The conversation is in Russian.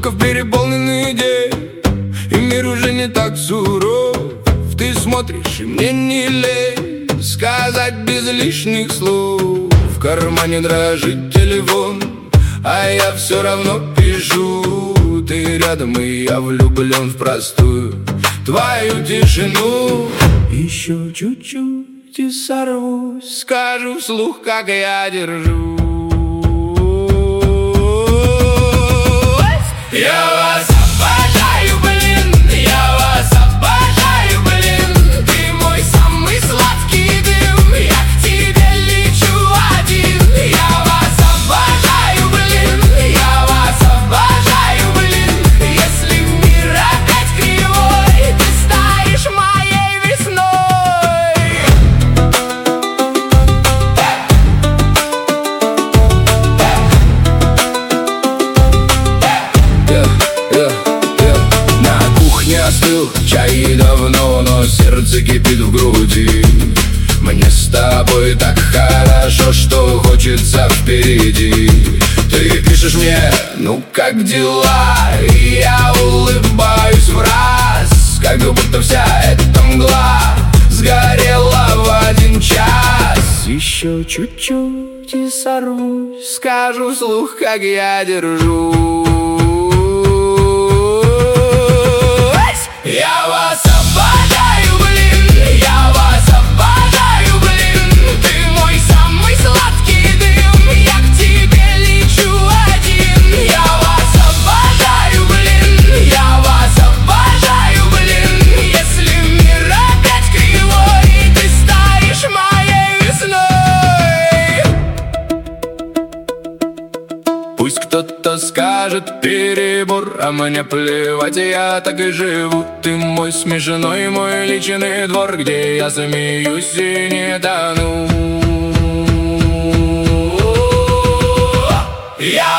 в переполненный день, и мир уже не так суров. Ты смотришь, и мне не лень сказать без лишних слов. В кармане дрожит телефон, а я все равно пишу. Ты рядом, и я влюблен в простую твою тишину. Еще чуть-чуть и сорвусь, скажу вслух, как я держусь. Я вас обожаю, блин, я вас обожаю, блин. Ты мой самый сладкий дым, я к тебе лечу один. Я вас обожаю, блин, я вас обожаю, блин. Если мир опять кривой, ты станешь моей весной. На кухне остыл чай давно, но сердце кипит в груди. Мне с тобой так хорошо, что хочется впереди. Ты пишешь мне, ну как дела? И я улыбаюсь в раз, как будто вся эта мгла сгорела в один час. Еще чуть-чуть и сорвусь, скажу вслух, как я держусь. Я вас обожаю, блин, я вас обожаю, блин. Ты мой самый сладкий дым, я к тебе лечу один. Я вас обожаю, блин, я вас обожаю, блин. Если мир опять кривой, ты станешь моей весной. Пусть кто-то скажет перебор, а мне плевать, я так и живу. Ты мой смешной, мой личный двор, где я смеюсь и не тону. Я